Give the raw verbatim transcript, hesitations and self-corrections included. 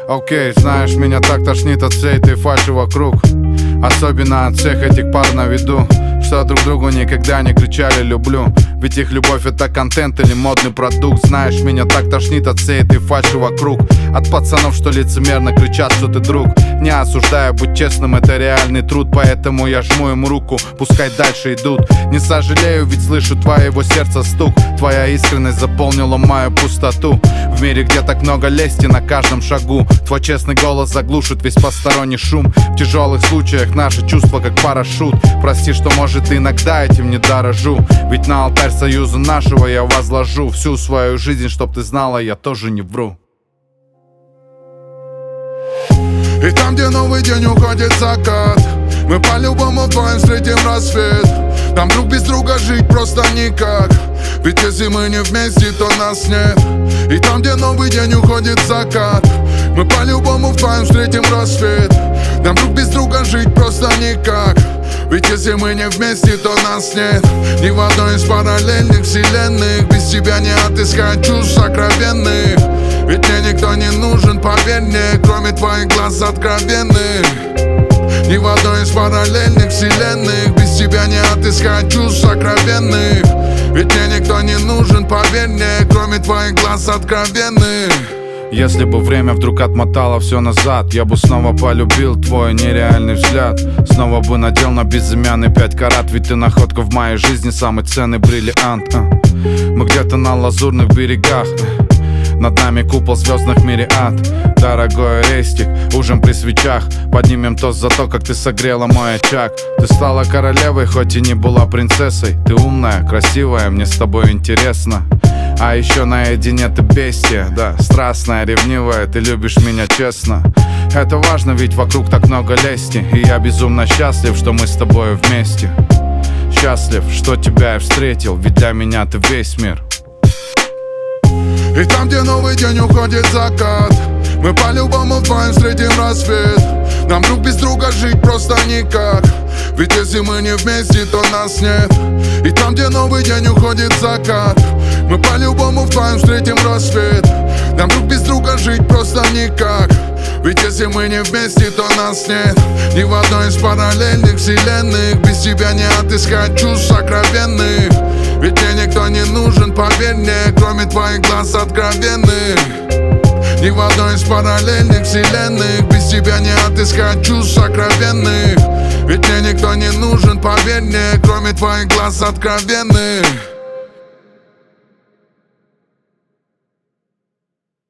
Окей, okay, знаешь, меня так тошнит от всей этой фальши вокруг. Особенно от всех этих пар на виду, что друг другу никогда не кричали «люблю». Ведь их любовь — это контент или модный продукт. Знаешь, меня так тошнит от всей этой фальши вокруг. От пацанов, что лицемерно кричат, что ты друг. Не осуждаю, быть честным — это реальный труд. Поэтому я жму им руку, пускай дальше идут. Не сожалею, ведь слышу твоего сердца стук. Твоя искренность заполнила мою пустоту. В мире, где так много лести на каждом шагу, твой честный голос заглушит весь посторонний шум. В тяжелых случаях наши чувства как парашют. Прости, что может иногда этим не дорожу. Ведь на алтарь союза нашего я возложу всю свою жизнь, чтоб ты знала, я тоже не вру. И там, где новый день уходит закат, мы по-любому вдвоем встретим рассвет. Там друг без друга жить просто никак, ведь если мы не вместе, то нас нет. И там, где новый день уходит закат, мы по-любому вдвоем встретим рассвет. Там друг без друга жить просто никак, ведь если мы не вместе, то нас нет. Ни в одной из параллельных вселенных без тебя не отыскать чувств сокровенных. Ведь мне никто не нужен, поверь мне, кроме твоих глаз откровенных. Ни в одной из параллельных вселенных без тебя не отыскать чувств сокровенных. Ведь мне никто не нужен, поверь мне, кроме твоих глаз откровенных. Если бы время вдруг отмотало все назад, я бы снова полюбил твой нереальный взгляд. Снова бы надел на безымянный пять карат, ведь ты находка в моей жизни, самый ценный бриллиант. Мы где-то на лазурных берегах, над нами купол звездных мириад. Дорогой рейстик, ужин при свечах, поднимем тост за то, как ты согрела мой очаг. Ты стала королевой, хоть и не была принцессой. Ты умная, красивая, мне с тобой интересно. А еще наедине ты бестия, да, страстная, ревнивая, ты любишь меня честно. Это важно, ведь вокруг так много лести. И я безумно счастлив, что мы с тобой вместе. Счастлив, что тебя я встретил, ведь для меня ты весь мир. И там, где новый день уходит закат, мы по-любому вдвоем встретим рассвет. Нам друг без друга жить просто никак, ведь если мы не вместе, то нас нет. И там, где новый день уходит закат, мы по-любому вдвоем встретим рассвет. Нам друг без друга жить просто никак, ведь если мы не вместе, то нас нет. Ни в одной из параллельных вселенных без тебя не отыскать чувств сокровенных. Ведь мне никто не нужен, поверь мне, кроме твоих глаз откровенных. Ни в одной из параллельных вселенных без тебя не отыскать чувств сокровенных. Ведь мне никто не нужен, поверь мне, кроме твоих глаз откровенных.